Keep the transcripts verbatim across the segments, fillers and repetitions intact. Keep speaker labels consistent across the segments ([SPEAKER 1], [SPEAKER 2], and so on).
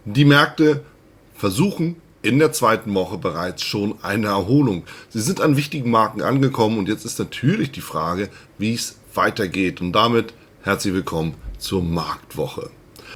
[SPEAKER 1] Die Märkte versuchen in der zweiten Woche bereits schon eine Erholung. Sie sind an wichtigen Marken angekommen und jetzt ist natürlich die Frage, wie es weitergeht. Und damit herzlich willkommen zur Marktwoche.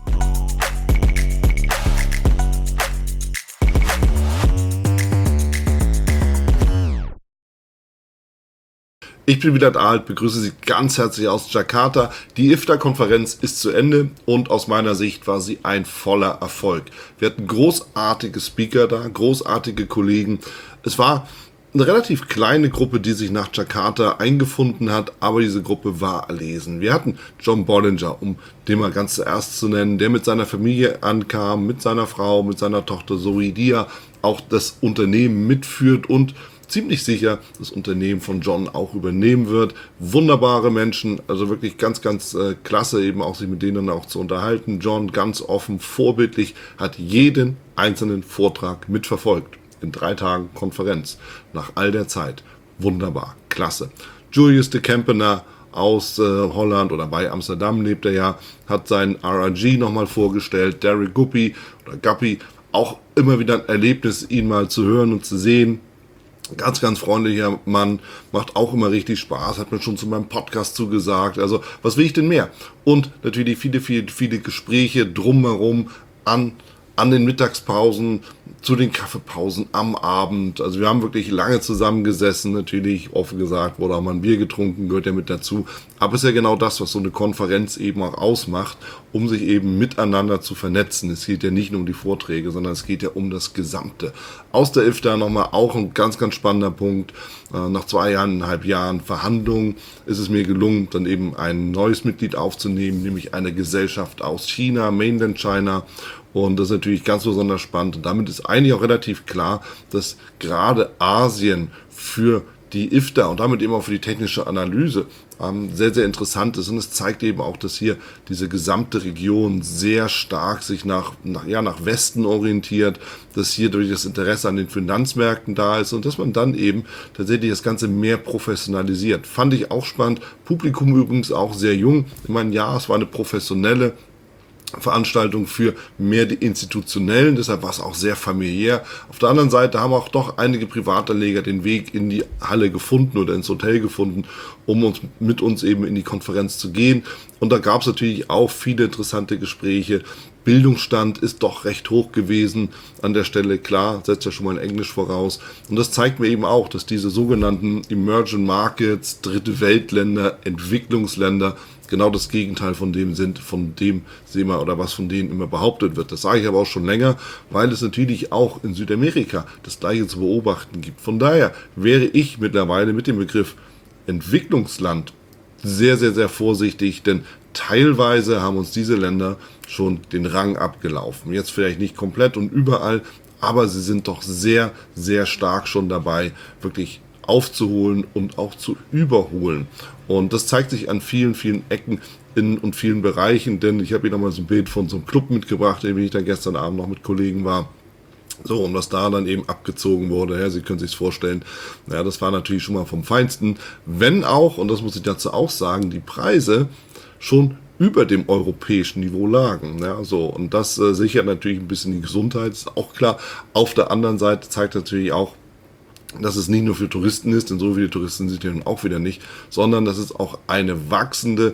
[SPEAKER 1] Ich bin Wieland Alt, begrüße Sie ganz herzlich aus Jakarta. Die I F T A-Konferenz ist zu Ende und aus meiner Sicht war sie ein voller Erfolg. Wir hatten großartige Speaker da, großartige Kollegen. Es war eine relativ kleine Gruppe, die sich nach Jakarta eingefunden hat, aber diese Gruppe war erlesen. Wir hatten John Bollinger, um den mal ganz zuerst zu nennen, der mit seiner Familie ankam, mit seiner Frau, mit seiner Tochter Zoe, die ja auch das Unternehmen mitführt und ziemlich sicher das Unternehmen von John auch übernehmen wird. Wunderbare Menschen, also wirklich ganz, ganz äh, klasse, eben auch sich mit denen auch zu unterhalten. John ganz offen, vorbildlich, hat jeden einzelnen Vortrag mitverfolgt. In drei Tagen Konferenz, nach all der Zeit. Wunderbar, klasse. Julius de Kempener aus äh, Holland oder bei Amsterdam lebt er ja, hat seinen R R G nochmal vorgestellt. Derek Guppy oder Guppy, auch immer wieder ein Erlebnis, ihn mal zu hören und zu sehen. Ganz, ganz freundlicher Mann, macht auch immer richtig Spaß, hat mir schon zu meinem Podcast zugesagt. Also, was will ich denn mehr? Und natürlich viele, viele, viele Gespräche drumherum an, an den Mittagspausen, zu den Kaffeepausen am Abend. Also wir haben wirklich lange zusammengesessen, natürlich, offen gesagt, wurde auch mal ein Bier getrunken, gehört ja mit dazu. Aber es ist ja genau das, was so eine Konferenz eben auch ausmacht, um sich eben miteinander zu vernetzen. Es geht ja nicht nur um die Vorträge, sondern es geht ja um das Gesamte. Aus der I F T A nochmal auch ein ganz, ganz spannender Punkt. Nach zweieinhalb Jahren Verhandlungen ist es mir gelungen, dann eben ein neues Mitglied aufzunehmen, nämlich eine Gesellschaft aus China, Mainland China. Und das ist natürlich ganz besonders spannend. Und damit ist eigentlich auch relativ klar, dass gerade Asien für die I F T A und damit eben auch für die technische Analyse ähm, sehr, sehr interessant ist. Und es zeigt eben auch, dass hier diese gesamte Region sehr stark sich nach, nach, ja, nach Westen orientiert, dass hier durch das Interesse an den Finanzmärkten da ist und dass man dann eben tatsächlich das Ganze mehr professionalisiert. Fand ich auch spannend. Publikum übrigens auch sehr jung. Ich meine, ja, es war eine professionelle Veranstaltung für mehr die Institutionellen, deshalb war es auch sehr familiär. Auf der anderen Seite haben auch doch einige Privatanleger den Weg in die Halle gefunden oder ins Hotel gefunden, um uns mit uns eben in die Konferenz zu gehen. Und da gab es natürlich auch viele interessante Gespräche. Bildungsstand ist doch recht hoch gewesen an der Stelle, klar, setzt ja schon mal in Englisch voraus. Und das zeigt mir eben auch, dass diese sogenannten Emerging Markets, Dritte Weltländer, Entwicklungsländer genau das Gegenteil von dem sind, von dem sehen wir oder was von denen immer behauptet wird. Das sage ich aber auch schon länger, weil es natürlich auch in Südamerika das Gleiche zu beobachten gibt. Von daher wäre ich mittlerweile mit dem Begriff Entwicklungsland sehr, sehr, sehr vorsichtig, denn teilweise haben uns diese Länder schon den Rang abgelaufen. Jetzt vielleicht nicht komplett und überall, aber sie sind doch sehr, sehr stark schon dabei, wirklich aufzuholen und auch zu überholen. Und das zeigt sich an vielen, vielen Ecken in und vielen Bereichen, denn ich habe hier nochmal so ein Bild von so einem Club mitgebracht, in dem ich dann gestern Abend noch mit Kollegen war. So, und was da dann eben abgezogen wurde, ja, Sie können sich vorstellen, ja, das war natürlich schon mal vom Feinsten, wenn auch, und das muss ich dazu auch sagen, die Preise schon über dem europäischen Niveau lagen. Ja, so, und das äh, sichert natürlich ein bisschen die Gesundheit, ist auch klar. Auf der anderen Seite zeigt natürlich auch, dass es nicht nur für Touristen ist, denn so viele Touristen sind ja nun auch wieder nicht, sondern dass es auch eine wachsende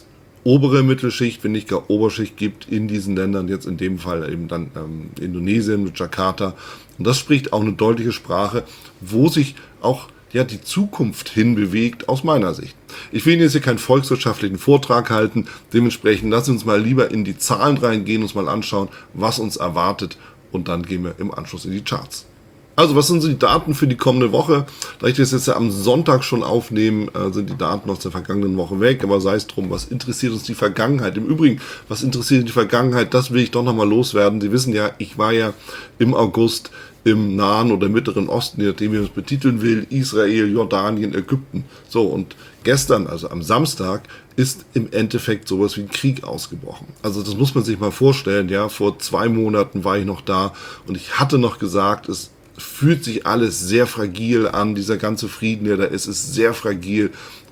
[SPEAKER 1] obere Mittelschicht, wenn nicht gar Oberschicht gibt in diesen Ländern, jetzt in dem Fall eben dann ähm, Indonesien mit Jakarta. Und das spricht auch eine deutliche Sprache, wo sich auch ja die Zukunft hinbewegt, aus meiner Sicht. Ich will Ihnen jetzt hier keinen volkswirtschaftlichen Vortrag halten, dementsprechend lassen Sie uns mal lieber in die Zahlen reingehen, uns mal anschauen, was uns erwartet und dann gehen wir im Anschluss in die Charts. Also, was sind so die Daten für die kommende Woche? Da ich das jetzt ja am Sonntag schon aufnehme, äh, sind die Daten aus der vergangenen Woche weg. Aber sei es drum, was interessiert uns die Vergangenheit? Im Übrigen, was interessiert die Vergangenheit? Das will ich doch nochmal loswerden. Sie wissen ja, ich war ja im August im Nahen oder Mittleren Osten, je nachdem wie man es betiteln will, Israel, Jordanien, Ägypten. So, und gestern, also am Samstag, ist im Endeffekt sowas wie ein Krieg ausgebrochen. Also das muss man sich mal vorstellen, ja, vor zwei Monaten war ich noch da und ich hatte noch gesagt, es fühlt sich alles sehr fragil an, dieser ganze Frieden, der da ist, ist sehr fragil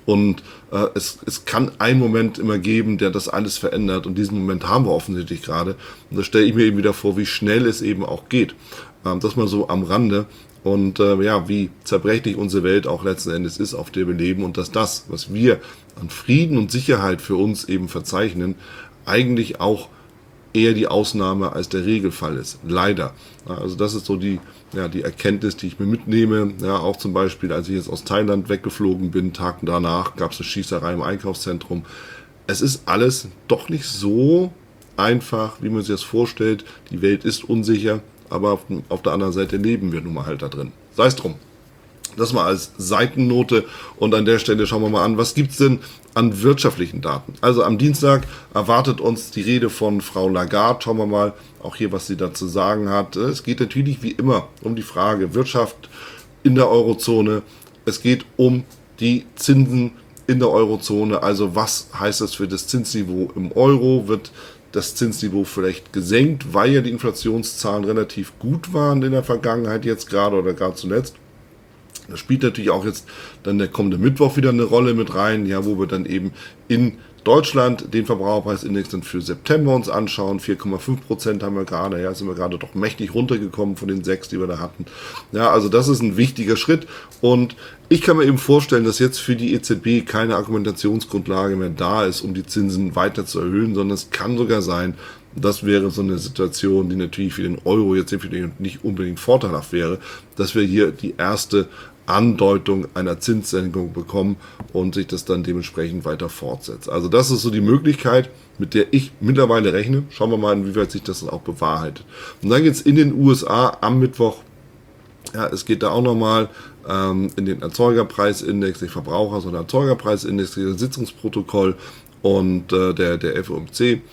[SPEAKER 1] Und äh, es, es kann einen Moment immer geben, der das alles verändert. Und diesen Moment haben wir offensichtlich gerade. Und da stelle ich mir eben wieder vor, wie schnell es eben auch geht. Ähm, das mal so am Rande. Und äh, ja, wie zerbrechlich unsere Welt auch letzten Endes ist, auf der wir leben. Und dass das, was wir an Frieden und Sicherheit für uns eben verzeichnen, eigentlich auch eher die Ausnahme als der Regelfall ist. Leider. Ja, also das ist so die, ja, die Erkenntnis, die ich mir mitnehme. Ja, auch zum Beispiel, als ich jetzt aus Thailand weggeflogen bin, Tag danach gab es eine Schießerei im Einkaufszentrum. Es ist alles doch nicht so einfach, wie man sich das vorstellt. Die Welt ist unsicher, aber auf, auf der anderen Seite leben wir nun mal halt da drin. Sei es drum. Das mal als Seitennote, und an der Stelle schauen wir mal an, was gibt's denn an wirtschaftlichen Daten. Also am Dienstag erwartet uns die Rede von Frau Lagarde. Schauen wir mal auch hier, was sie dazu sagen hat. Es geht natürlich wie immer um die Frage Wirtschaft in der Eurozone. Es geht um die Zinsen in der Eurozone. Also was heißt das für das Zinsniveau im Euro? Wird das Zinsniveau vielleicht gesenkt, weil ja die Inflationszahlen relativ gut waren in der Vergangenheit jetzt gerade oder gar zuletzt? Das spielt natürlich auch jetzt dann der kommende Mittwoch wieder eine Rolle mit rein, ja, wo wir dann eben in Deutschland den Verbraucherpreisindex dann für September uns anschauen. vier Komma fünf Prozent haben wir gerade, ja, sind wir gerade doch mächtig runtergekommen von den sechs, die wir da hatten. Ja, also das ist ein wichtiger Schritt, und ich kann mir eben vorstellen, dass jetzt für die E Z B keine Argumentationsgrundlage mehr da ist, um die Zinsen weiter zu erhöhen, sondern es kann sogar sein, das wäre so eine Situation, die natürlich für den Euro jetzt nicht unbedingt vorteilhaft wäre, dass wir hier die erste Andeutung einer Zinssenkung bekommen und sich das dann dementsprechend weiter fortsetzt. Also das ist so die Möglichkeit, mit der ich mittlerweile rechne. Schauen wir mal, inwieweit sich das dann auch bewahrheitet. Und dann geht es in den U S A am Mittwoch. Ja, es geht da auch nochmal ähm, in den Erzeugerpreisindex, nicht Verbraucher, sondern Erzeugerpreisindex, das Sitzungsprotokoll und äh, der, der F O M C.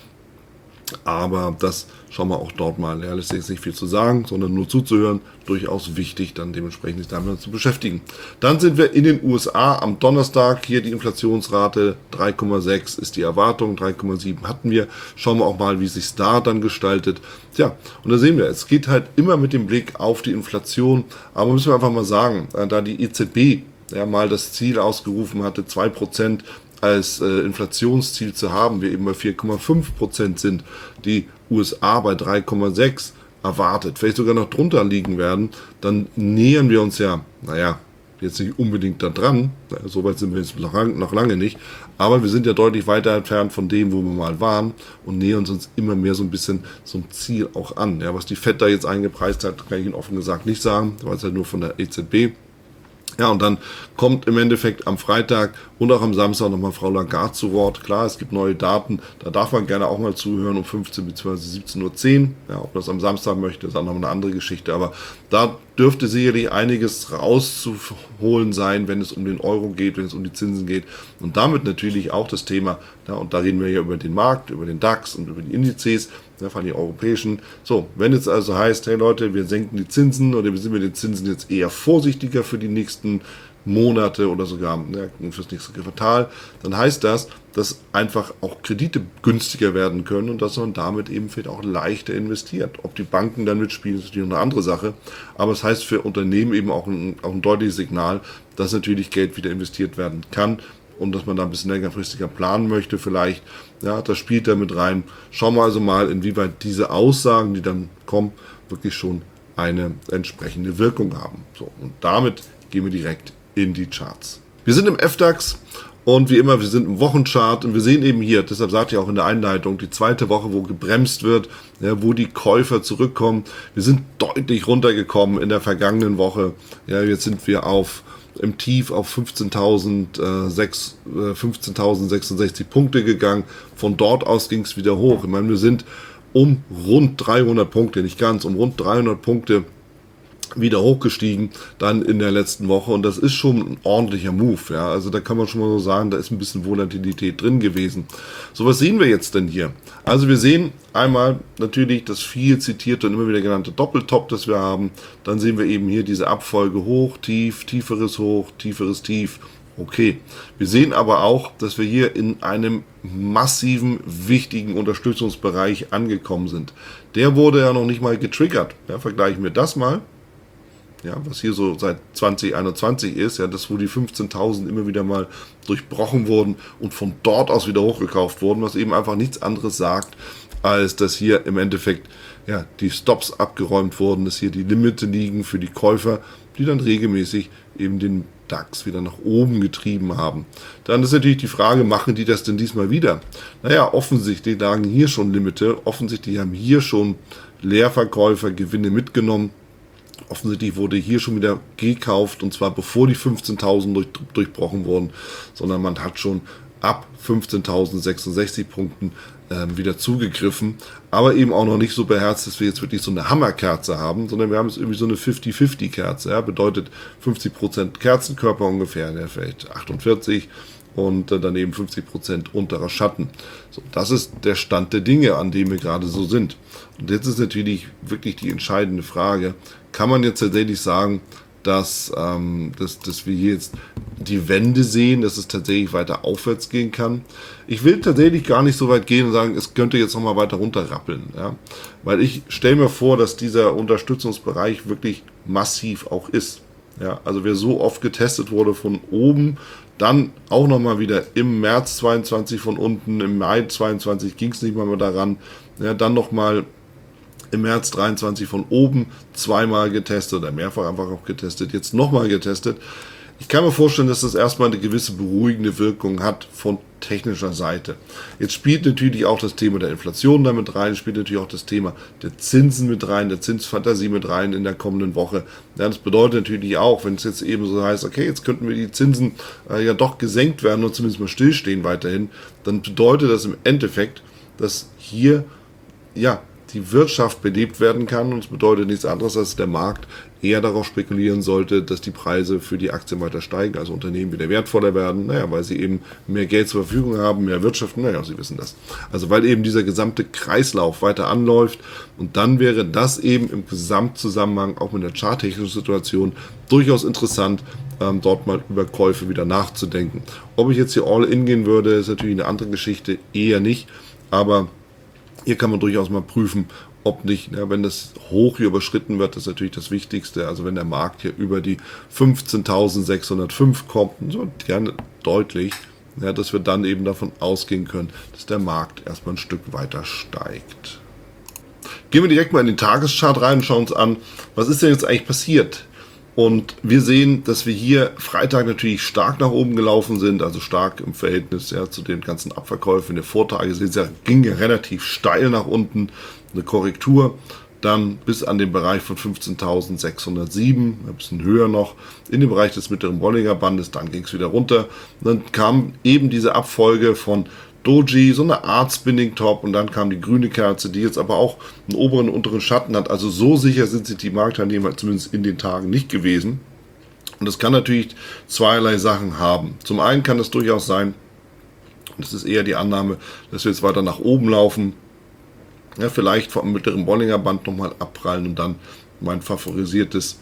[SPEAKER 1] Aber das schauen wir auch dort mal. Ja, lässt sich jetzt nicht viel zu sagen, sondern nur zuzuhören. Durchaus wichtig, dann dementsprechend sich damit zu beschäftigen. Dann sind wir in den U S A am Donnerstag. Hier die Inflationsrate drei Komma sechs ist die Erwartung, drei Komma sieben hatten wir. Schauen wir auch mal, wie es sich da dann gestaltet. Tja, und da sehen wir, es geht halt immer mit dem Blick auf die Inflation. Aber müssen wir einfach mal sagen, da die E Z B ja mal das Ziel ausgerufen hatte, zwei Prozent als äh, Inflationsziel zu haben, wir eben bei vier Komma fünf Prozent sind, die U S A bei drei Komma sechs erwartet, vielleicht sogar noch drunter liegen werden, dann nähern wir uns ja, naja, jetzt nicht unbedingt da dran, so weit sind wir jetzt noch, noch lange nicht, aber wir sind ja deutlich weiter entfernt von dem, wo wir mal waren, und nähern uns immer mehr so ein bisschen so ein Ziel auch an. Ja, was die Fed da jetzt eingepreist hat, kann ich Ihnen offen gesagt nicht sagen, weil es halt nur von der E Z B. Ja, und dann kommt im Endeffekt am Freitag und auch am Samstag nochmal Frau Lagarde zu Wort. Klar, es gibt neue Daten, da darf man gerne auch mal zuhören um fünfzehn bzw. siebzehn Uhr zehn. Ja, ob man das am Samstag möchte, ist auch noch eine andere Geschichte. Aber da dürfte sicherlich einiges rauszuholen sein, wenn es um den Euro geht, wenn es um die Zinsen geht. Und damit natürlich auch das Thema, ja, und da reden wir ja über den Markt, über den DAX und über die Indizes, ja, von den europäischen. So, wenn es also heißt, hey Leute, wir senken die Zinsen oder wir sind mit den Zinsen jetzt eher vorsichtiger für die nächsten Monate oder sogar ja, fürs nächste Quartal, dann heißt das, dass einfach auch Kredite günstiger werden können und dass man damit eben vielleicht auch leichter investiert. Ob die Banken dann mitspielen, ist natürlich eine andere Sache, aber es heißt für Unternehmen eben auch ein, auch ein deutliches Signal, dass natürlich Geld wieder investiert werden kann und dass man da ein bisschen längerfristiger planen möchte vielleicht. Ja, das spielt da mit rein. Schauen wir also mal, inwieweit diese Aussagen, die dann kommen, wirklich schon eine entsprechende Wirkung haben. So, und damit gehen wir direkt in die Charts. Wir sind im F DAX und wie immer, wir sind im Wochenchart und wir sehen eben hier, deshalb sagte ich auch in der Einleitung, die zweite Woche, wo gebremst wird, ja, wo die Käufer zurückkommen. Wir sind deutlich runtergekommen in der vergangenen Woche. Ja, jetzt sind wir auf im Tief auf fünfzehntausendsechsundsechzig Punkte gegangen. Von dort aus ging es wieder hoch. Ich meine, wir sind um rund dreihundert Punkte, nicht ganz, um rund dreihundert Punkte wieder hochgestiegen dann in der letzten Woche, und das ist schon ein ordentlicher Move, ja, also da kann man schon mal so sagen, da ist ein bisschen Volatilität drin gewesen. So, was sehen wir jetzt denn hier? Also wir sehen einmal natürlich das viel zitierte und immer wieder genannte Doppeltop, das wir haben, dann sehen wir eben hier diese Abfolge hoch, tief, tieferes hoch, tieferes tief. Okay, wir sehen aber auch, dass wir hier in einem massiven, wichtigen Unterstützungsbereich angekommen sind. Der wurde ja noch nicht mal getriggert. Ja, vergleichen wir das mal. ja, was hier so seit zwanzig einundzwanzig ist, ja, das wo die fünfzehntausend immer wieder mal durchbrochen wurden und von dort aus wieder hochgekauft wurden, was eben einfach nichts anderes sagt, als dass hier im Endeffekt ja, die Stops abgeräumt wurden, dass hier die Limite liegen für die Käufer, die dann regelmäßig eben den DAX wieder nach oben getrieben haben. Dann ist natürlich die Frage, machen die das denn diesmal wieder? Naja, offensichtlich lagen hier schon Limite, offensichtlich haben hier schon Leerverkäufer Gewinne mitgenommen. Offensichtlich wurde hier schon wieder gekauft, und zwar bevor die fünfzehntausend durch, durchbrochen wurden, sondern man hat schon ab fünfzehntausendsechsundsechzig Punkten äh, wieder zugegriffen, aber eben auch noch nicht so beherzt, dass wir jetzt wirklich so eine Hammerkerze haben, sondern wir haben jetzt irgendwie so eine fünfzig fünfzig Kerze, ja, bedeutet fünfzig Prozent Kerzenkörper ungefähr, ja, vielleicht achtundvierzig und äh, daneben fünfzig Prozent unterer Schatten. So, das ist der Stand der Dinge, an dem wir gerade so sind. Und jetzt ist natürlich wirklich die entscheidende Frage, kann man jetzt tatsächlich sagen, dass, ähm, dass, dass wir hier jetzt die Wende sehen, dass es tatsächlich weiter aufwärts gehen kann. Ich will tatsächlich gar nicht so weit gehen und sagen, es könnte jetzt nochmal weiter runterrappeln. Ja? Weil ich stelle mir vor, dass dieser Unterstützungsbereich wirklich massiv auch ist. Ja? Also wer so oft getestet wurde von oben, dann auch nochmal wieder im März zweiundzwanzig von unten, im Mai zweiundzwanzig ging es nicht mal mehr daran, ja, dann nochmal im März dreiundzwanzig von oben zweimal getestet oder mehrfach einfach auch getestet, jetzt nochmal getestet. Ich kann mir vorstellen, dass das erstmal eine gewisse beruhigende Wirkung hat von technischer Seite. Jetzt spielt natürlich auch das Thema der Inflation damit rein, spielt natürlich auch das Thema der Zinsen mit rein, der Zinsfantasie mit rein in der kommenden Woche. Ja, das bedeutet natürlich auch, wenn es jetzt eben so heißt, okay, jetzt könnten wir die Zinsen äh, ja doch gesenkt werden und zumindest mal stillstehen weiterhin, dann bedeutet das im Endeffekt, dass hier ja die Wirtschaft belebt werden kann, und es bedeutet nichts anderes, als der Markt eher darauf spekulieren sollte, dass die Preise für die Aktien weiter steigen, also Unternehmen wieder wertvoller werden, naja, weil sie eben mehr Geld zur Verfügung haben, mehr wirtschaften, naja, Sie wissen das. Also weil eben dieser gesamte Kreislauf weiter anläuft, und dann wäre das eben im Gesamtzusammenhang auch mit der charttechnischen Situation durchaus interessant, ähm, dort mal über Käufe wieder nachzudenken. Ob ich jetzt hier all in gehen würde, ist natürlich eine andere Geschichte, eher nicht, aber hier kann man durchaus mal prüfen, ob nicht, ja, wenn das hoch hier überschritten wird, das ist natürlich das Wichtigste, also wenn der Markt hier über die fünfzehntausendsechshundertfünf kommt, so gerne deutlich, ja, dass wir dann eben davon ausgehen können, dass der Markt erstmal ein Stück weiter steigt. Gehen wir direkt mal in den Tageschart rein und schauen uns an, was ist denn jetzt eigentlich passiert? Und wir sehen, dass wir hier Freitag natürlich stark nach oben gelaufen sind, also stark im Verhältnis ja, zu den ganzen Abverkäufen der Vortage. Sie ja, ging ja relativ steil nach unten, eine Korrektur, dann bis an den Bereich von fünfzehntausendsechshundertsieben, ein bisschen höher noch, in den Bereich des mittleren Bollinger Bandes, dann ging es wieder runter. Und dann kam eben diese Abfolge von Doji, so eine Art Spinning Top, und dann kam die grüne Kerze, die jetzt aber auch einen oberen und unteren Schatten hat. Also so sicher sind sich die Marktteilnehmer zumindest in den Tagen nicht gewesen. Und das kann natürlich zweierlei Sachen haben. Zum einen kann es durchaus sein, und das ist eher die Annahme, dass wir jetzt weiter nach oben laufen, ja, vielleicht vom mittleren Bollinger Band nochmal abprallen und dann mein favorisiertes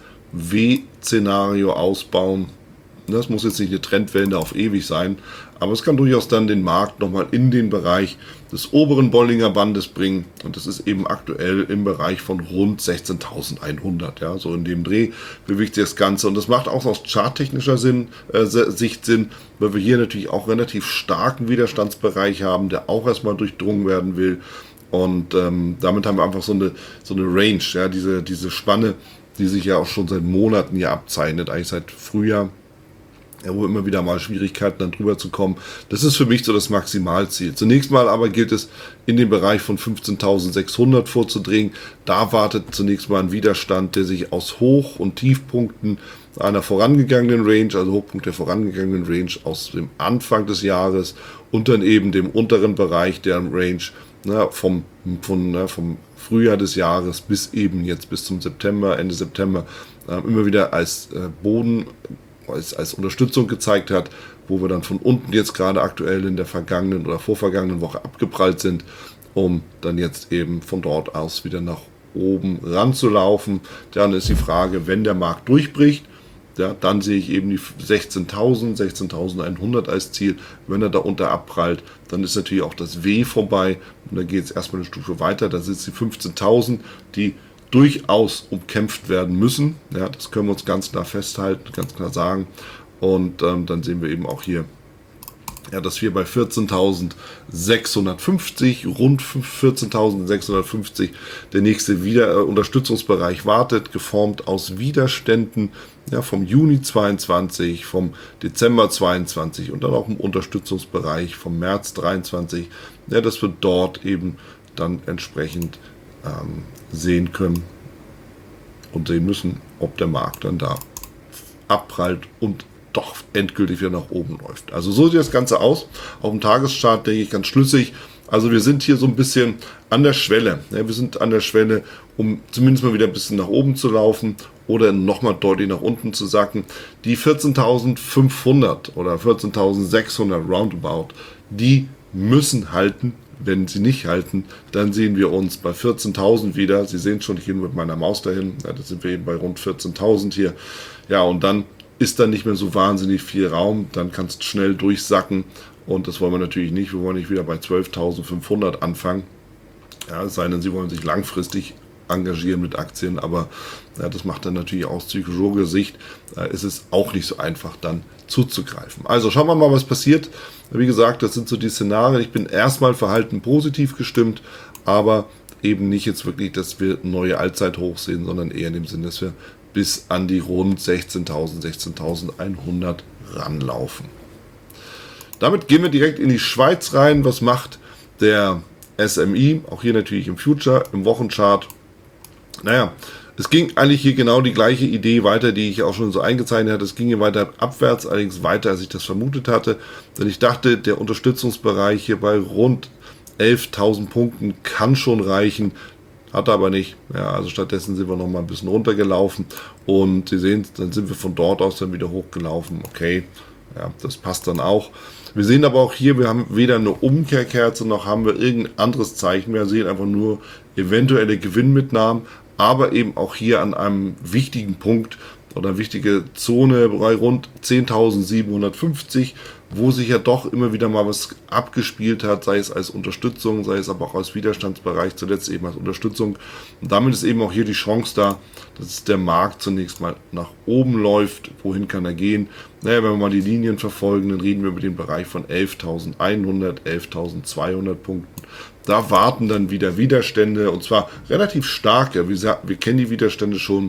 [SPEAKER 1] W-Szenario ausbauen. Das muss jetzt nicht eine Trendwende auf ewig sein, aber es kann durchaus dann den Markt nochmal in den Bereich des oberen Bollinger Bandes bringen, und das ist eben aktuell im Bereich von rund sechzehntausendeinhundert. Ja, so in dem Dreh bewegt sich das Ganze, und das macht auch aus charttechnischer Sinn, äh, Sicht Sinn, weil wir hier natürlich auch relativ starken Widerstandsbereich haben, der auch erstmal durchdrungen werden will, und ähm, damit haben wir einfach so eine, so eine Range, ja, diese, diese Spanne, die sich ja auch schon seit Monaten hier abzeichnet, eigentlich seit Frühjahr, ja, wo immer wieder mal Schwierigkeiten dann drüber zu kommen. Das ist für mich so das Maximalziel. Zunächst mal aber gilt es, in den Bereich von fünfzehntausendsechshundert vorzudringen. Da wartet zunächst mal ein Widerstand, der sich aus Hoch- und Tiefpunkten einer vorangegangenen Range, also Hochpunkt der vorangegangenen Range aus dem Anfang des Jahres, und dann eben dem unteren Bereich der Range, na, vom, von, na, vom Frühjahr des Jahres bis eben jetzt bis zum September, Ende September, äh, immer wieder als äh, Boden Als, als Unterstützung gezeigt hat, wo wir dann von unten jetzt gerade aktuell in der vergangenen oder vorvergangenen Woche abgeprallt sind, um dann jetzt eben von dort aus wieder nach oben ranzulaufen. Dann ist die Frage, wenn der Markt durchbricht, ja, dann sehe ich eben die sechzehntausend, sechzehntausendeinhundert als Ziel. Wenn er da unter abprallt, dann ist natürlich auch das W vorbei, und dann geht es erstmal eine Stufe weiter, da sitzt die fünfzehntausend, die durchaus umkämpft werden müssen. Ja, das können wir uns ganz klar festhalten, ganz klar sagen. Und ähm, dann sehen wir eben auch hier, ja, dass wir bei vierzehntausendsechshundertfünfzig, rund vierzehntausendsechshundertfünfzig, der nächste Wieder äh, Unterstützungsbereich wartet, geformt aus Widerständen, ja, vom Juni zweiundzwanzig, vom Dezember zweiundzwanzig und dann auch im Unterstützungsbereich vom März dreiundzwanzig, ja, dass wir dort eben dann entsprechend ähm, sehen können und sehen müssen, ob der Markt dann da abprallt und doch endgültig wieder nach oben läuft. Also so sieht das Ganze aus. Auf dem Tageschart denke ich ganz schlüssig. Also wir sind hier so ein bisschen an der Schwelle. Ja, wir sind an der Schwelle, um zumindest mal wieder ein bisschen nach oben zu laufen oder nochmal deutlich nach unten zu sacken. Die vierzehntausendfünfhundert oder vierzehntausendsechshundert roundabout, die müssen halten. Wenn sie nicht halten, dann sehen wir uns bei vierzehntausend wieder. Sie sehen schon, ich gehe mit meiner Maus dahin. Ja, da sind wir eben bei rund vierzehntausend hier. Ja, und dann ist dann nicht mehr so wahnsinnig viel Raum, dann kannst du schnell durchsacken und das wollen wir natürlich nicht. Wir wollen nicht wieder bei zwölftausendfünfhundert anfangen. Ja, es sei denn, Sie wollen sich langfristig engagieren mit Aktien, aber ja, das macht dann natürlich aus psychologischer Sicht, äh, ist es auch nicht so einfach dann zuzugreifen. Also schauen wir mal, was passiert. Wie gesagt, das sind so die Szenarien. Ich bin erstmal verhalten positiv gestimmt, aber eben nicht jetzt wirklich, dass wir neue Allzeithochs sehen, sondern eher in dem Sinne, dass wir bis an die rund sechzehntausend, sechzehntausendeinhundert ranlaufen. Damit gehen wir direkt in die Schweiz rein. Was macht der S M I? Auch hier natürlich im Future, im Wochenchart. Naja, es ging eigentlich hier genau die gleiche Idee weiter, die ich auch schon so eingezeichnet hatte. Es ging hier weiter abwärts, allerdings weiter, als ich das vermutet hatte. Denn ich dachte, der Unterstützungsbereich hier bei rund elftausend Punkten kann schon reichen. Hat er aber nicht. Ja, also stattdessen sind wir noch mal ein bisschen runtergelaufen und Sie sehen, dann sind wir von dort aus dann wieder hochgelaufen. Okay, ja, das passt dann auch. Wir sehen aber auch hier, wir haben weder eine Umkehrkerze noch haben wir irgendein anderes Zeichen mehr. Wir sehen einfach nur eventuelle Gewinnmitnahmen, aber eben auch hier an einem wichtigen Punkt oder wichtige Zone bei rund zehntausendsiebenhundertfünfzig, wo sich ja doch immer wieder mal was abgespielt hat, sei es als Unterstützung, sei es aber auch als Widerstandsbereich, zuletzt eben als Unterstützung. Und damit ist eben auch hier die Chance da, dass der Markt zunächst mal nach oben läuft. Wohin kann er gehen? Naja, wenn wir mal die Linien verfolgen, dann reden wir über den Bereich von elftausendeinhundert, elftausendzweihundert Punkten. Da warten dann wieder Widerstände und zwar relativ starke. Wir, wir kennen die Widerstände schon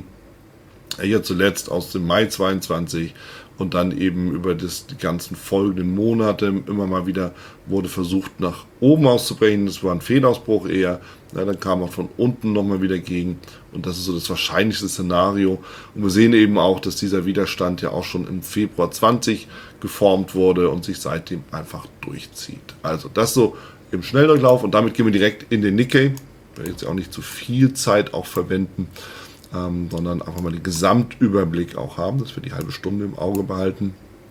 [SPEAKER 1] hier zuletzt aus dem Mai zweiundzwanzig und dann eben über das, die ganzen folgenden Monate immer mal wieder wurde versucht nach oben auszubrechen. Das war ein Fehlausbruch eher. Ja, dann kam er von unten nochmal wieder gegen und das ist so das wahrscheinlichste Szenario. Und wir sehen eben auch, dass dieser Widerstand ja auch schon im Februar zwanzig geformt wurde und sich seitdem einfach durchzieht. Also das so im Schnelldurchlauf und damit gehen wir direkt in den Nikkei. Ich werde jetzt auch nicht zu viel Zeit auch verwenden. Ähm, sondern einfach mal den Gesamtüberblick auch haben, dass wir die halbe Stunde im Auge behalten.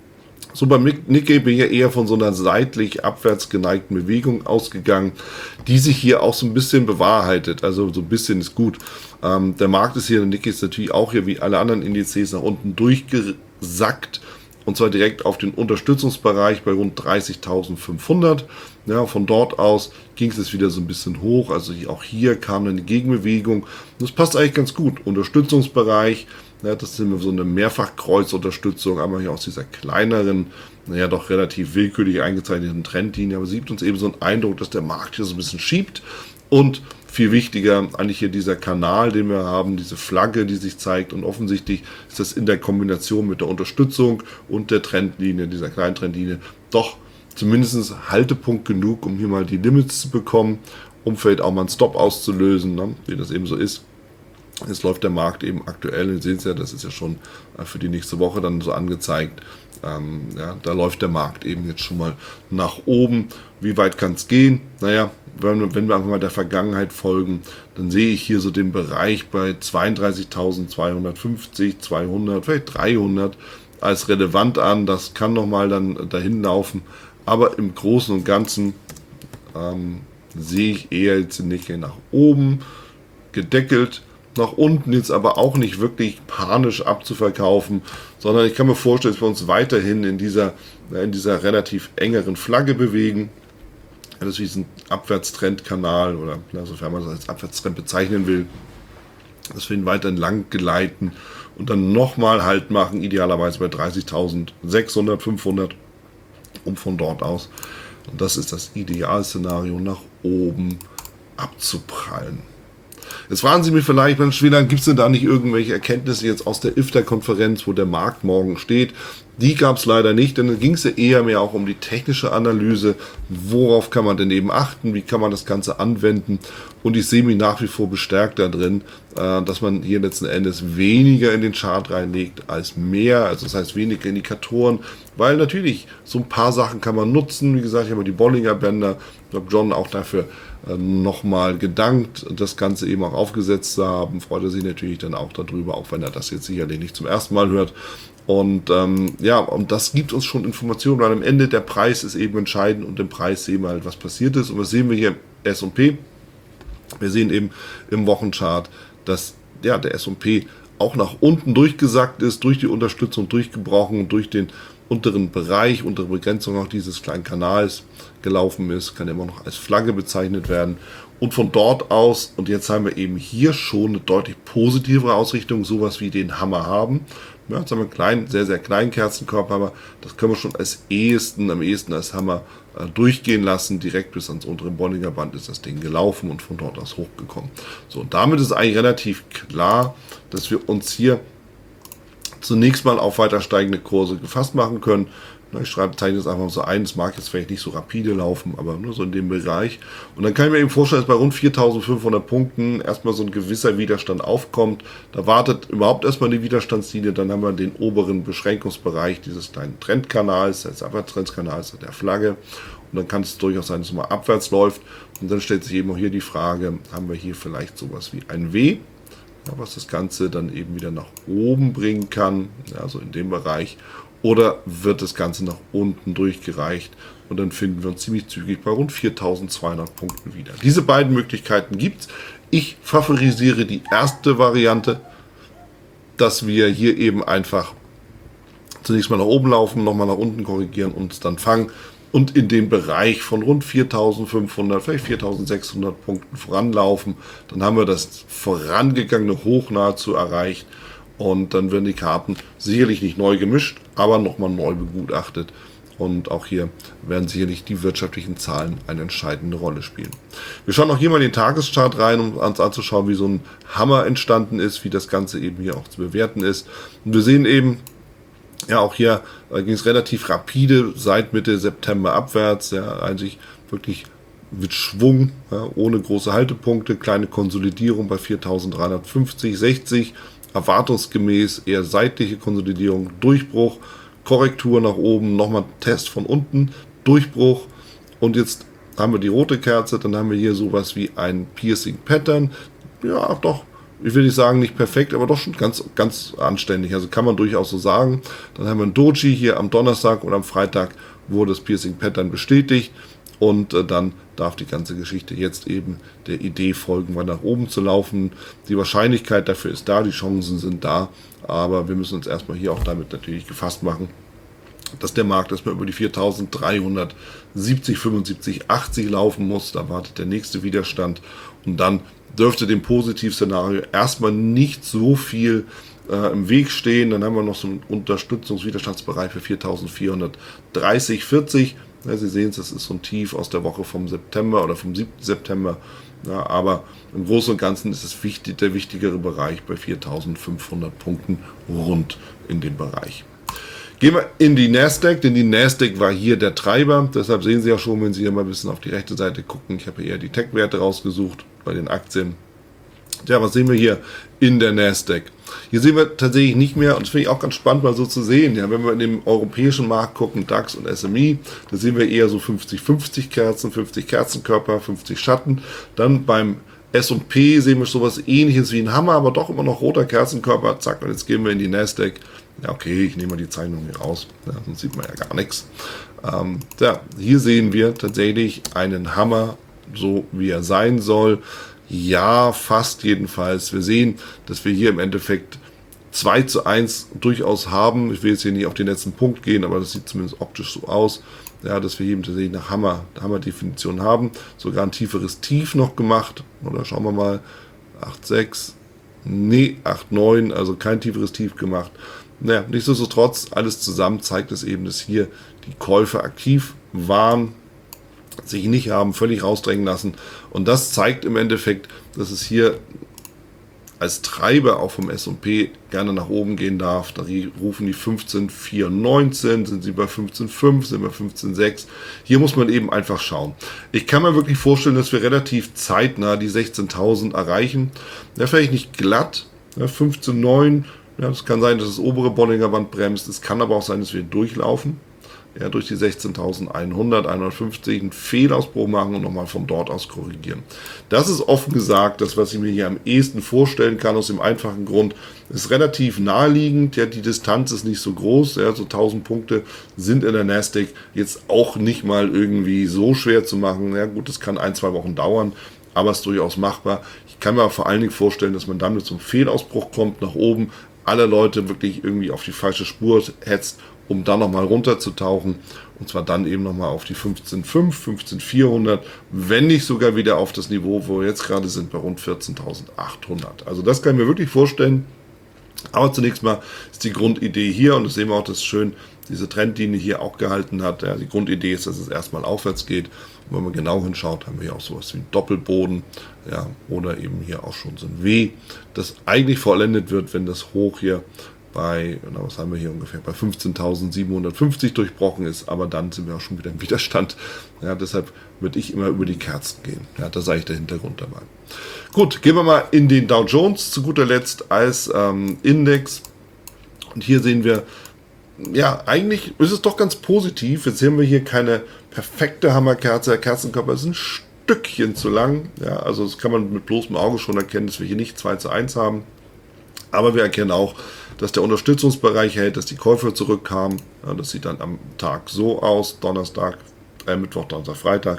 [SPEAKER 1] So, beim Nikkei bin ich ja eher von so einer seitlich abwärts geneigten Bewegung ausgegangen, die sich hier auch so ein bisschen bewahrheitet. Also so ein bisschen ist gut. Ähm, der Markt ist hier, der Nikkei ist natürlich auch hier wie alle anderen Indizes nach unten durchgesackt. Und zwar direkt auf den Unterstützungsbereich bei rund dreißigtausendfünfhundert. Ja, von dort aus ging es wieder so ein bisschen hoch. Also auch hier kam dann eine Gegenbewegung. Das passt eigentlich ganz gut. Unterstützungsbereich, ja, das sind so eine Mehrfachkreuzunterstützung, aber hier aus dieser kleineren, naja, doch relativ willkürlich eingezeichneten Trendlinie. Aber sie gibt uns eben so einen Eindruck, dass der Markt hier so ein bisschen schiebt. Und viel wichtiger, eigentlich hier dieser Kanal, den wir haben, diese Flagge, die sich zeigt und offensichtlich ist das in der Kombination mit der Unterstützung und der Trendlinie, dieser kleinen Trendlinie, doch zumindest Haltepunkt genug, um hier mal die Limits zu bekommen, um vielleicht auch mal einen Stop auszulösen, ne, wie das eben so ist. Jetzt läuft der Markt eben aktuell, ihr seht es ja, das ist ja schon für die nächste Woche dann so angezeigt. Ähm, ja, da läuft der Markt eben jetzt schon mal nach oben. Wie weit kann es gehen? Naja, wenn, wenn wir einfach mal der Vergangenheit folgen, dann sehe ich hier so den Bereich bei zweiunddreißigtausendzweihundertfünfzig, zweihundert, vielleicht dreihundert als relevant an. Das kann nochmal dann dahin laufen. Aber im Großen und Ganzen ähm, sehe ich eher jetzt nicht nach oben gedeckelt. Nach unten jetzt aber auch nicht wirklich panisch abzuverkaufen, sondern ich kann mir vorstellen, dass wir uns weiterhin in dieser, in dieser relativ engeren Flagge bewegen. Das ist wie ein Abwärtstrendkanal oder sofern man das als Abwärtstrend bezeichnen will. dass wir ihn weiterhin lang geleiten und dann nochmal Halt machen, idealerweise bei dreißigtausendsechshundert, fünfhundert, um von dort aus, und das ist das Idealszenario, nach oben abzuprallen. Jetzt fragen Sie mich vielleicht, Mensch, wie lange gibt es denn da nicht irgendwelche Erkenntnisse jetzt aus der I F T A-Konferenz, wo der Markt morgen steht? Die gab es leider nicht, denn da ging es ja eher mehr auch um die technische Analyse. Worauf kann man denn eben achten? Wie kann man das Ganze anwenden? Und ich sehe mich nach wie vor bestärkt da drin, äh, dass man hier letzten Endes weniger in den Chart reinlegt als mehr. Also das heißt weniger Indikatoren, weil natürlich so ein paar Sachen kann man nutzen. Wie gesagt, ich habe die Bollinger Bänder. Ich habe John auch dafür äh, nochmal gedankt, das Ganze eben auch aufgesetzt zu haben. Freut er sich natürlich dann auch darüber, auch wenn er das jetzt sicherlich nicht zum ersten Mal hört. Und ähm, ja, und das gibt uns schon Informationen, weil am Ende der Preis ist eben entscheidend und im Preis sehen wir halt, was passiert ist. Und was sehen wir hier im S und P? Wir sehen eben im Wochenchart, dass ja, der S und P auch nach unten durchgesackt ist, durch die Unterstützung durchgebrochen, durch den unteren Bereich, untere Begrenzung auch dieses kleinen Kanals gelaufen ist, kann immer noch als Flagge bezeichnet werden. Und von dort aus, und jetzt haben wir eben hier schon eine deutlich positivere Ausrichtung, sowas wie den Hammer haben. Ja, jetzt haben wir einen kleinen, sehr, sehr kleinen Kerzenkörper, aber das können wir schon als ehesten, am ehesten als Hammer äh, durchgehen lassen. Direkt bis ans untere Bollinger Band ist das Ding gelaufen und von dort aus hochgekommen. So, und damit ist eigentlich relativ klar, dass wir uns hier zunächst mal auf weiter steigende Kurse gefasst machen können. Ich schreibe, zeichne das einfach mal so ein, es mag jetzt vielleicht nicht so rapide laufen, aber nur so in dem Bereich. Und dann kann ich mir eben vorstellen, dass bei rund viertausendfünfhundert Punkten erstmal so ein gewisser Widerstand aufkommt. Da wartet überhaupt erstmal die Widerstandslinie, dann haben wir den oberen Beschränkungsbereich dieses kleinen Trendkanals, des Abwärtstrendkanals, der Flagge. Und dann kann es durchaus sein, dass es mal abwärts läuft. Und dann stellt sich eben auch hier die Frage, haben wir hier vielleicht sowas wie ein W? Ja, was das Ganze dann eben wieder nach oben bringen kann, ja, also in dem Bereich. Oder wird das Ganze nach unten durchgereicht und dann finden wir uns ziemlich zügig bei rund viertausendzweihundert Punkten wieder. Diese beiden Möglichkeiten gibt es. Ich favorisiere die erste Variante, dass wir hier eben einfach zunächst mal nach oben laufen, nochmal nach unten korrigieren und uns dann fangen und in den Bereich von rund viertausendfünfhundert, vielleicht viertausendsechshundert Punkten voranlaufen. Dann haben wir das vorangegangene Hoch nahezu erreicht. Und dann werden die Karten sicherlich nicht neu gemischt, aber nochmal neu begutachtet. Und auch hier werden sicherlich die wirtschaftlichen Zahlen eine entscheidende Rolle spielen. Wir schauen auch hier mal in den Tageschart rein, um uns anzuschauen, wie so ein Hammer entstanden ist, wie das Ganze eben hier auch zu bewerten ist. Und wir sehen eben, ja, auch hier äh, ging es relativ rapide seit Mitte September abwärts. Ja, eigentlich wirklich mit Schwung, ja, ohne große Haltepunkte, kleine Konsolidierung bei viertausenddreihundertfünfzig, sechzig. Erwartungsgemäß eher seitliche Konsolidierung, Durchbruch, Korrektur nach oben, nochmal Test von unten, Durchbruch und jetzt haben wir die rote Kerze, dann haben wir hier sowas wie ein Piercing Pattern, ja doch, ich will nicht sagen nicht perfekt, aber doch schon ganz, ganz anständig, also kann man durchaus so sagen. Dann haben wir ein Doji hier am Donnerstag und am Freitag wurde das Piercing Pattern bestätigt. Und äh, dann darf die ganze Geschichte jetzt eben der Idee folgen, mal nach oben zu laufen. Die Wahrscheinlichkeit dafür ist da, die Chancen sind da, aber wir müssen uns erstmal hier auch damit natürlich gefasst machen, dass der Markt erstmal über die viertausenddreihundertsiebzig, fünfundsiebzig, achtzig laufen muss. Da wartet der nächste Widerstand und dann dürfte dem Positivszenario erstmal nicht so viel äh, im Weg stehen. Dann haben wir noch so einen Unterstützungswiderstandsbereich für viertausendvierhundertdreißig, vierzig. Ja, Sie sehen es, das ist so ein Tief aus der Woche vom September oder vom siebten September. Ja, aber im Großen und Ganzen ist es wichtig, der wichtigere Bereich bei viertausendfünfhundert Punkten rund in dem Bereich. Gehen wir in die Nasdaq, denn die Nasdaq war hier der Treiber. Deshalb sehen Sie ja schon, wenn Sie hier mal ein bisschen auf die rechte Seite gucken, ich habe hier eher die Tech-Werte rausgesucht bei den Aktien. Ja, was sehen wir hier in der Nasdaq? Hier sehen wir tatsächlich nicht mehr, und das finde ich auch ganz spannend mal so zu sehen, ja, wenn wir in dem europäischen Markt gucken, DAX und S M I, da sehen wir eher so fünfzig fünfzig Kerzen, fünfzig Kerzenkörper, fünfzig Schatten. Dann beim S und P sehen wir sowas ähnliches wie ein Hammer, aber doch immer noch roter Kerzenkörper. Zack, und jetzt gehen wir in die Nasdaq. Ja, okay, ich nehme mal die Zeichnung hier raus, ja, sonst sieht man ja gar nichts. Ähm, ja, hier sehen wir tatsächlich einen Hammer, so wie er sein soll. Ja, fast jedenfalls. Wir sehen, dass wir hier im Endeffekt zwei zu eins durchaus haben. Ich will jetzt hier nicht auf den letzten Punkt gehen, aber das sieht zumindest optisch so aus, ja, dass wir hier tatsächlich nach Hammer, Hammer-Definition haben. Sogar ein tieferes Tief noch gemacht. Oder schauen wir mal, acht Komma sechs. Nee, acht neun, also kein tieferes Tief gemacht. Naja, nichtsdestotrotz, alles zusammen zeigt es eben, dass hier die Käufer aktiv waren, sich nicht haben völlig rausdrängen lassen. Und das zeigt im Endeffekt, dass es hier als Treiber auch vom S und P gerne nach oben gehen darf. Da rufen die fünfzehn Komma vierundneunzig, sind sie bei fünfzehn Komma fünf, sind bei fünfzehn Komma sechs. Hier muss man eben einfach schauen. Ich kann mir wirklich vorstellen, dass wir relativ zeitnah die sechzehntausend erreichen. Ja, vielleicht nicht glatt, ja, fünfzehn Komma neun. Ja, das kann sein, dass das obere Bollinger Band bremst. Es kann aber auch sein, dass wir durchlaufen. Ja, durch die sechzehntausendeinhundert, hundertfünfzig einen Fehlausbruch machen und nochmal von dort aus korrigieren. Das ist offen gesagt das, was ich mir hier am ehesten vorstellen kann, aus dem einfachen Grund, ist relativ naheliegend, ja, die Distanz ist nicht so groß, ja, so tausend Punkte sind in der Nasdaq jetzt auch nicht mal irgendwie so schwer zu machen. Ja gut, das kann ein, zwei Wochen dauern, aber es ist durchaus machbar. Ich kann mir aber vor allen Dingen vorstellen, dass man damit zum Fehlausbruch kommt, nach oben, alle Leute wirklich irgendwie auf die falsche Spur hetzt, um dann nochmal runterzutauchen, und zwar dann eben nochmal auf die fünfzehn Komma fünf, fünfzehn Komma vierhundert, wenn nicht sogar wieder auf das Niveau, wo wir jetzt gerade sind, bei rund vierzehntausendachthundert. Also das kann ich mir wirklich vorstellen, aber zunächst mal ist die Grundidee hier, und das sehen wir auch, dass schön diese Trendlinie hier auch gehalten hat. Ja, die Grundidee ist, dass es erstmal aufwärts geht, und wenn man genau hinschaut, haben wir hier auch sowas wie einen Doppelboden, ja, oder eben hier auch schon so ein W, das eigentlich vollendet wird, wenn das Hoch hier bei, na, was haben wir hier ungefähr, bei fünfzehntausendsiebenhundertfünfzig durchbrochen ist, aber dann sind wir auch schon wieder im Widerstand. Ja, deshalb würde ich immer über die Kerzen gehen. Ja, da sei ich der Hintergrund dabei. Gut, gehen wir mal in den Dow Jones zu guter Letzt als ähm, Index. Und hier sehen wir, ja, eigentlich ist es doch ganz positiv. Jetzt sehen wir hier keine perfekte Hammerkerze. Der Kerzenkörper ist ein Stückchen zu lang. Ja, also das kann man mit bloßem Auge schon erkennen, dass wir hier nicht zwei zu eins haben. Aber wir erkennen auch, dass der Unterstützungsbereich hält, dass die Käufer zurückkamen. Ja, das sieht dann am Tag so aus. Donnerstag, äh, Mittwoch, Donnerstag, Freitag.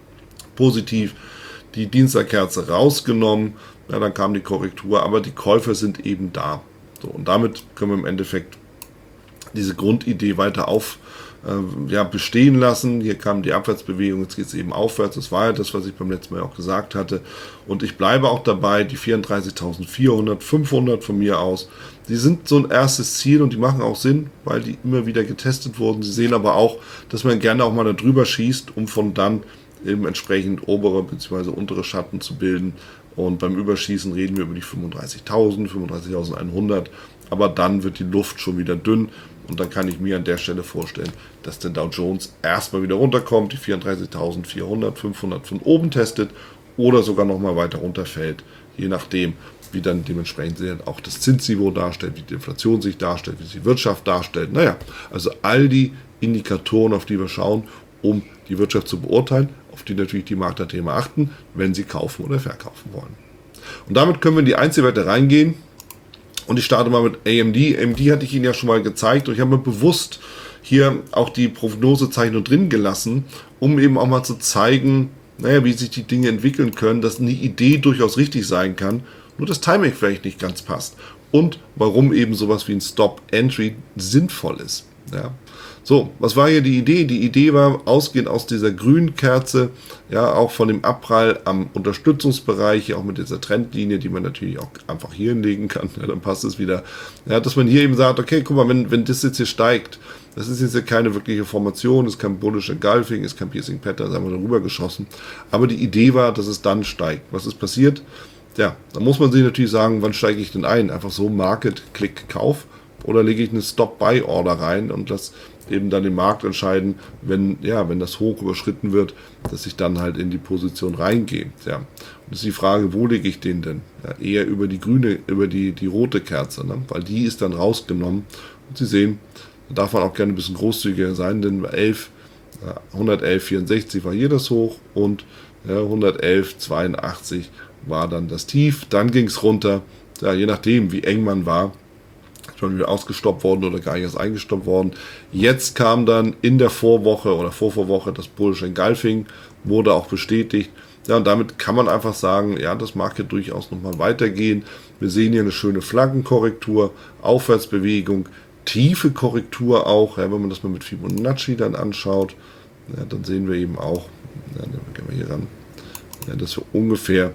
[SPEAKER 1] Positiv. Die Dienstagkerze rausgenommen. Ja, dann kam die Korrektur, aber die Käufer sind eben da. So, und damit können wir im Endeffekt diese Grundidee weiter auf, äh, ja, bestehen lassen. Hier kam die Abwärtsbewegung, jetzt geht es eben aufwärts. Das war ja das, was ich beim letzten Mal auch gesagt hatte. Und ich bleibe auch dabei, die vierunddreißigtausendvierhundert, fünfhundert von mir aus, die sind so ein erstes Ziel und die machen auch Sinn, weil die immer wieder getestet wurden. Sie sehen aber auch, dass man gerne auch mal da drüber schießt, um von dann eben entsprechend obere bzw. untere Schatten zu bilden. Und beim Überschießen reden wir über die fünfunddreißigtausend, fünfunddreißigtausendeinhundert. Aber dann wird die Luft schon wieder dünn. Und dann kann ich mir an der Stelle vorstellen, dass der Dow Jones erstmal wieder runterkommt, die vierunddreißigtausendvierhundert, fünfhundert von oben testet oder sogar nochmal weiter runterfällt, je nachdem, wie dann dementsprechend auch das Zinsniveau darstellt, wie die Inflation sich darstellt, wie sich die Wirtschaft darstellt. Naja, also all die Indikatoren, auf die wir schauen, um die Wirtschaft zu beurteilen, auf die natürlich die Marktteilnehmer achten, wenn sie kaufen oder verkaufen wollen. Und damit können wir in die Einzelwerte reingehen. Und ich starte mal mit A M D. A M D hatte ich Ihnen ja schon mal gezeigt und ich habe mir bewusst hier auch die Prognosezeichnung drin gelassen, um eben auch mal zu zeigen, naja, wie sich die Dinge entwickeln können, dass eine Idee durchaus richtig sein kann, nur das Timing vielleicht nicht ganz passt und warum eben sowas wie ein Stop-Entry sinnvoll ist. Ja. So, was war hier die Idee? Die Idee war, ausgehend aus dieser grünen Kerze, ja, auch von dem Abprall am Unterstützungsbereich, auch mit dieser Trendlinie, die man natürlich auch einfach hier hinlegen kann, ja, dann passt es wieder, ja, dass man hier eben sagt, okay, guck mal, wenn, wenn das jetzt hier steigt, das ist jetzt ja keine wirkliche Formation, ist kein Bullish Engulfing, ist kein Piercing Pattern, sagen wir darüber geschossen, aber die Idee war, dass es dann steigt. Was ist passiert? Ja, da muss man sich natürlich sagen, wann steige ich denn ein? Einfach so Market, Klick, Kauf, oder lege ich eine Stop-Buy-Order rein und lasse eben dann den Markt entscheiden, wenn, ja, wenn das Hoch überschritten wird, dass ich dann halt in die Position reingehe. Ja. Und das ist die Frage, wo lege ich den denn? Ja, eher über die grüne, über die, die rote Kerze, ne? Weil die ist dann rausgenommen. Und Sie sehen, da darf man auch gerne ein bisschen großzügiger sein, denn bei elf, hundertelf Komma vierundsechzig war hier das Hoch und ja, hundertelf Komma zweiundachtzig war dann das Tief. Dann ging es runter, ja, je nachdem, wie eng man war, schon wieder ausgestoppt worden oder gar nicht erst eingestoppt worden. Jetzt kam dann in der Vorwoche oder Vorvorwoche das Bullish Engulfing, wurde auch bestätigt. Ja, und damit kann man einfach sagen, ja, das mag hier durchaus nochmal weitergehen. Wir sehen hier eine schöne Flaggenkorrektur, Aufwärtsbewegung, tiefe Korrektur auch, ja, wenn man das mal mit Fibonacci dann anschaut, ja, dann sehen wir eben auch, ja, dann gehen wir hier ran, ja, dass wir ungefähr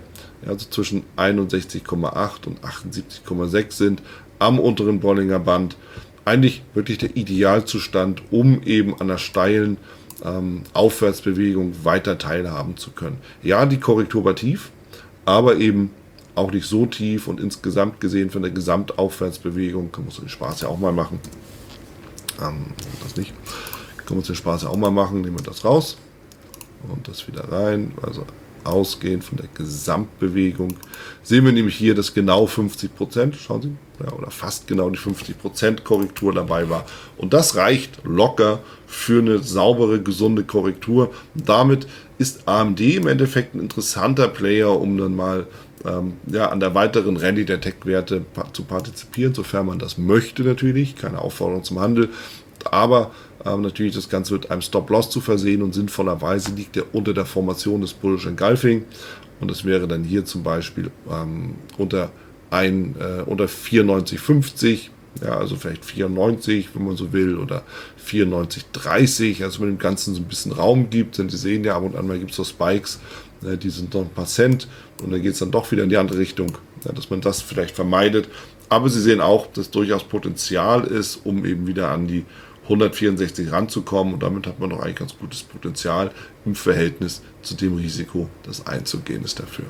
[SPEAKER 1] also zwischen einundsechzig Komma acht und achtundsiebzig Komma sechs sind am unteren Bollinger Band. Eigentlich wirklich der Idealzustand, um eben an der steilen ähm, Aufwärtsbewegung weiter teilhaben zu können. Ja, die Korrektur war tief, aber eben auch nicht so tief und insgesamt gesehen von der Gesamtaufwärtsbewegung, können wir uns den Spaß ja auch mal machen. Ähm, das nicht. Können wir uns den Spaß ja auch mal machen, nehmen wir das raus und das wieder rein, also ausgehend von der Gesamtbewegung, sehen wir nämlich hier, dass genau fünfzig Prozent, schauen Sie, ja, oder fast genau die fünfzig Prozent Korrektur dabei war. Und das reicht locker für eine saubere, gesunde Korrektur. Damit ist A M D im Endeffekt ein interessanter Player, um dann mal ähm, ja, an der weiteren Rallye der Tech-Werte pa- zu partizipieren, sofern man das möchte natürlich, keine Aufforderung zum Handel. Aber ähm, natürlich das Ganze mit einem Stop-Loss zu versehen und sinnvollerweise liegt er unter der Formation des Bullish Engulfing und das wäre dann hier zum Beispiel ähm, unter, ein, äh, unter vierundneunzig fünfzig, ja, also vielleicht vierundneunzig, wenn man so will, oder vierundneunzig dreißig, also man dem Ganzen so ein bisschen Raum gibt, denn Sie sehen ja, ab und an mal gibt es so Spikes, äh, die sind noch ein paar Cent und dann geht es dann doch wieder in die andere Richtung, ja, dass man das vielleicht vermeidet. Aber Sie sehen auch, dass durchaus Potenzial ist, um eben wieder an die hundertvierundsechzig ranzukommen und damit hat man doch eigentlich ganz gutes Potenzial im Verhältnis zu dem Risiko, das einzugehen ist dafür.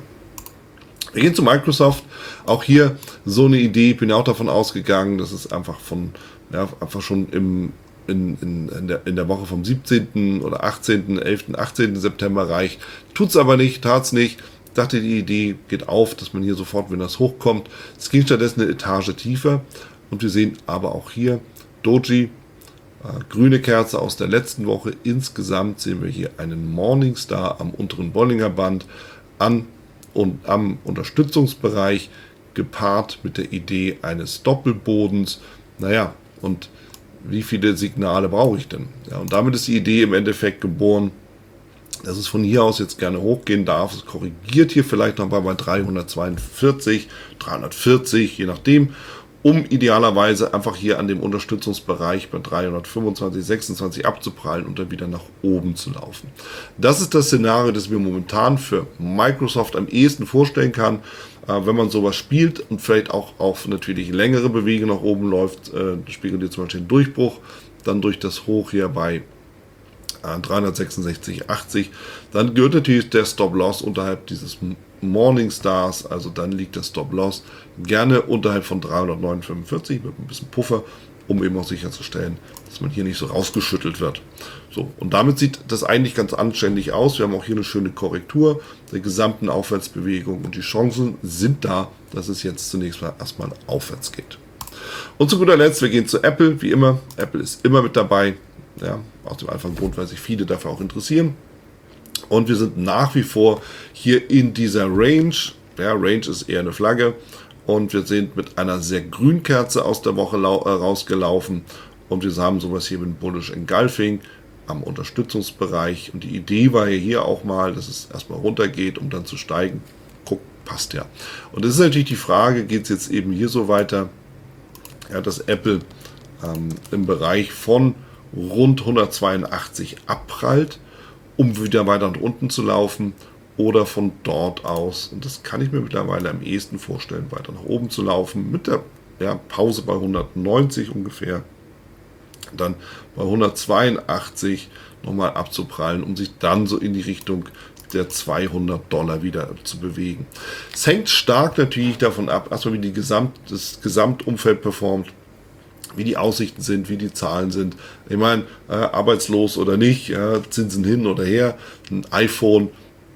[SPEAKER 1] Wir gehen zu Microsoft. Auch hier so eine Idee, ich bin ja auch davon ausgegangen, dass es einfach von, ja, einfach schon im, in, in, in, der, in der Woche vom siebzehnten oder achtzehnten, elften, achtzehnten September reicht. Tut es aber nicht, tat es nicht. Ich dachte, die Idee geht auf, dass man hier sofort, wenn das hochkommt, es ging stattdessen eine Etage tiefer und wir sehen aber auch hier Doji, Äh, grüne Kerze aus der letzten Woche. Insgesamt sehen wir hier einen Morningstar am unteren Bollinger Band an und am Unterstützungsbereich gepaart mit der Idee eines Doppelbodens. Naja, und wie viele Signale brauche ich denn? Ja, und damit ist die Idee im Endeffekt geboren, dass es von hier aus jetzt gerne hochgehen darf. Es korrigiert hier vielleicht noch mal bei dreihundertzweiundvierzig, dreihundertvierzig, je nachdem, um idealerweise einfach hier an dem Unterstützungsbereich bei dreihundertfünfundzwanzig, sechsundzwanzig abzuprallen und dann wieder nach oben zu laufen. Das ist das Szenario, das mir momentan für Microsoft am ehesten vorstellen kann, äh, wenn man sowas spielt und vielleicht auch auf natürlich längere Bewegungen nach oben läuft, äh, spiegelt hier zum Beispiel den Durchbruch, dann durch das Hoch hier bei dreihundertsechsundsechzig, achtzig, dann gehört natürlich der Stop-Loss unterhalb dieses Morningstars, also dann liegt der Stop-Loss gerne unterhalb von dreihundertneunundfünfundvierzig mit ein bisschen Puffer, um eben auch sicherzustellen, dass man hier nicht so rausgeschüttelt wird. So, und damit sieht das eigentlich ganz anständig aus. Wir haben auch hier eine schöne Korrektur der gesamten Aufwärtsbewegung und die Chancen sind da, dass es jetzt zunächst mal erstmal aufwärts geht. Und zu guter Letzt, wir gehen zu Apple, wie immer. Apple ist immer mit dabei. Ja, aus dem einfachen Grund, weil sich viele dafür auch interessieren. Und wir sind nach wie vor hier in dieser Range. Ja, Range ist eher eine Flagge. Und wir sind mit einer sehr grünen Kerze aus der Woche äh, rausgelaufen. Und wir haben sowas hier mit Bullish Engulfing am Unterstützungsbereich. Und die Idee war ja hier auch mal, dass es erstmal runtergeht, um dann zu steigen. Guck, passt ja. Und das ist natürlich die Frage, geht es jetzt eben hier so weiter, ja, dass Apple ähm, im Bereich von rund hundertzweiundachtzig abprallt, um wieder weiter nach unten zu laufen oder von dort aus, und das kann ich mir mittlerweile am ehesten vorstellen, weiter nach oben zu laufen, mit der ja, Pause bei hundertneunzig ungefähr, dann bei hundertzweiundachtzig nochmal abzuprallen, um sich dann so in die Richtung der zweihundert Dollar wieder zu bewegen. Es hängt stark natürlich davon ab, erstmal wie die Gesamt, das Gesamtumfeld performt, wie die Aussichten sind, wie die Zahlen sind. Ich meine, äh, arbeitslos oder nicht, ja, Zinsen hin oder her, ein iPhone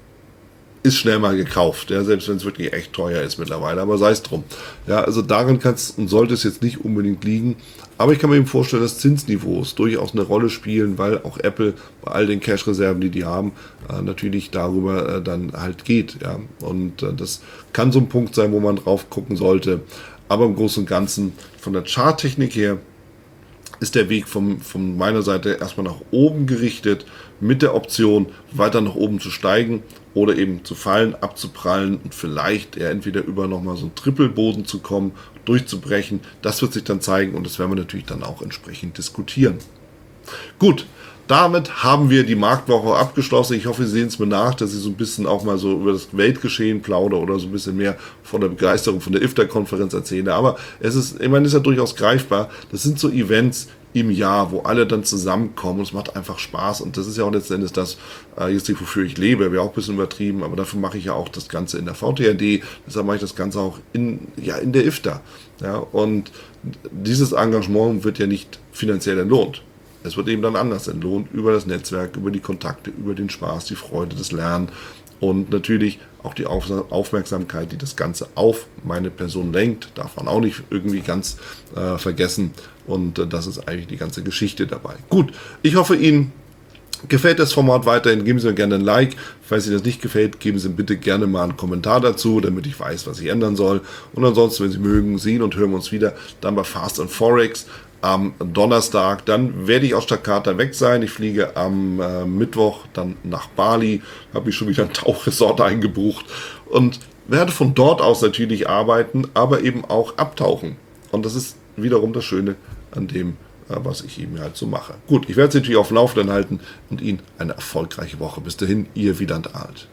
[SPEAKER 1] ist schnell mal gekauft, ja, selbst wenn es wirklich echt teuer ist mittlerweile, aber sei es drum. Ja, also daran kann es und sollte es jetzt nicht unbedingt liegen, aber ich kann mir eben vorstellen, dass Zinsniveaus durchaus eine Rolle spielen, weil auch Apple bei all den Cash-Reserven, die die haben, äh, natürlich darüber äh, dann halt geht. Ja. Und äh, das kann so ein Punkt sein, wo man drauf gucken sollte. Aber im Großen und Ganzen von der Charttechnik her ist der Weg vom, von meiner Seite erstmal nach oben gerichtet, mit der Option weiter nach oben zu steigen oder eben zu fallen, abzuprallen und vielleicht eher entweder über nochmal so einen Trippelboden zu kommen, durchzubrechen. Das wird sich dann zeigen und das werden wir natürlich dann auch entsprechend diskutieren. Gut, damit haben wir die Marktwoche abgeschlossen. Ich hoffe, Sie sehen es mir nach, dass ich so ein bisschen auch mal so über das Weltgeschehen plaudere oder so ein bisschen mehr von der Begeisterung von der I F T A-Konferenz erzähle. Aber es ist, ich meine, es ist ja durchaus greifbar. Das sind so Events im Jahr, wo alle dann zusammenkommen und es macht einfach Spaß. Und das ist ja auch letzten Endes das, äh, jetzt nicht, wofür ich lebe, wäre auch ein bisschen übertrieben, aber dafür mache ich ja auch das Ganze in der V T R D, deshalb mache ich das Ganze auch in, ja, in der I F T A. Ja, und dieses Engagement wird ja nicht finanziell entlohnt. Es wird eben dann anders entlohnt, über das Netzwerk, über die Kontakte, über den Spaß, die Freude, das Lernen und natürlich auch die Aufmerksamkeit, die das Ganze auf meine Person lenkt, darf man auch nicht irgendwie ganz äh, vergessen. Und äh, das ist eigentlich die ganze Geschichte dabei. Gut, ich hoffe, Ihnen gefällt das Format weiterhin. Geben Sie mir gerne ein Like. Falls Ihnen das nicht gefällt, geben Sie bitte gerne mal einen Kommentar dazu, damit ich weiß, was ich ändern soll. Und ansonsten, wenn Sie mögen, sehen und hören wir uns wieder dann bei Fast and Forex am Donnerstag. Dann werde ich aus Jakarta weg sein. Ich fliege am äh, Mittwoch dann nach Bali. Habe ich schon wieder ein Tauchresort eingebucht und werde von dort aus natürlich arbeiten, aber eben auch abtauchen. Und das ist wiederum das Schöne an dem, äh, was ich eben halt so mache. Gut, ich werde Sie natürlich auf dem Laufenden halten und Ihnen eine erfolgreiche Woche. Bis dahin, Ihr Wieland Alt.